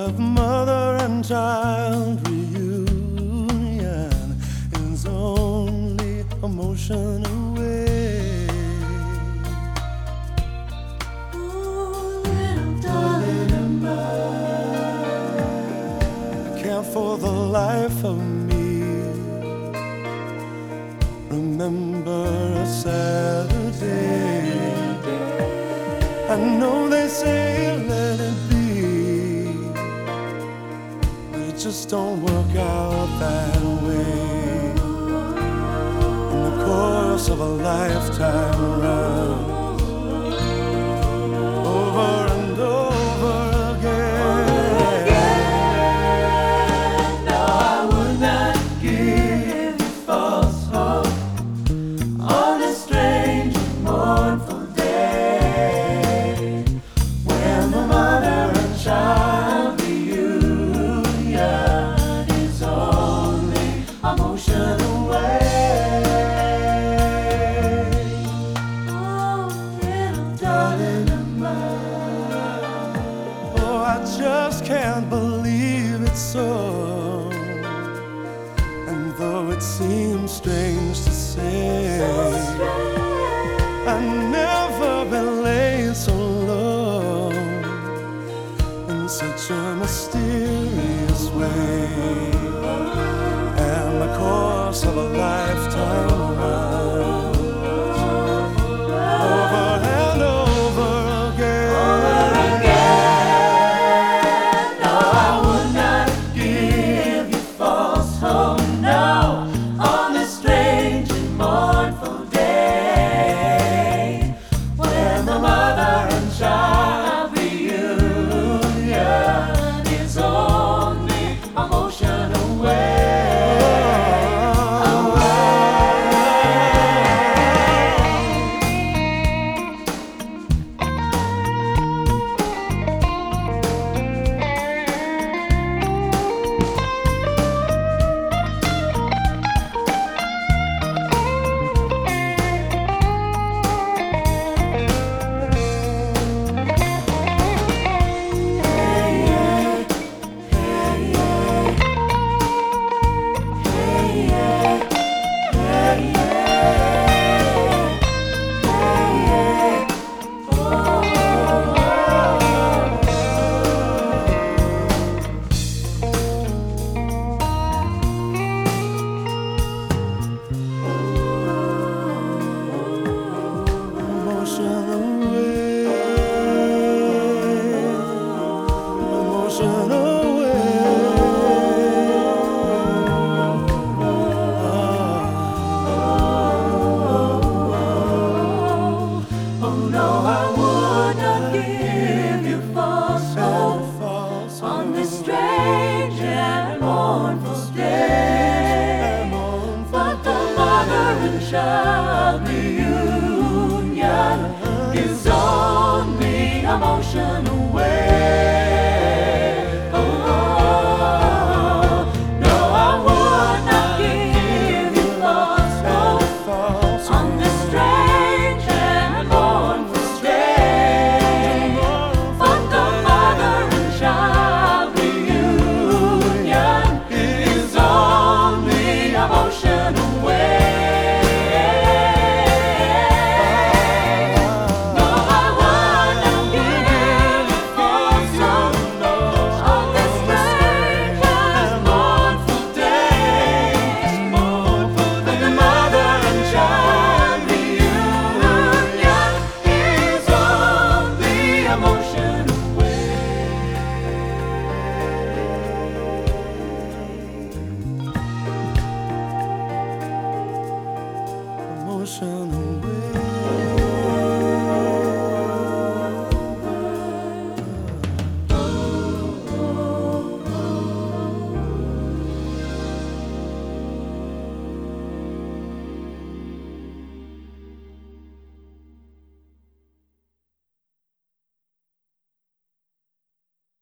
of mother and child reunion is only emotion away. Oh, little darling, I can't for the life of me remember a Saturday. I know they say let it be, but it just don't work out that way. In the course of a lifetime runs over and over again. no, I would not give you false hope on a strange and mournful day, when the mother and child reunion is only emotion away. Oh, little darling of mine. Oh, I just can't believe it's so. And though it seems strange to say, I've never been laid so low in such a mysterious way. And the course of a lifetime runs over and over again. No, I would not give you false hope, no, on this strange and mournful day, when the mother and child reunion is only emotion away. No, I would not give you false hope on this strange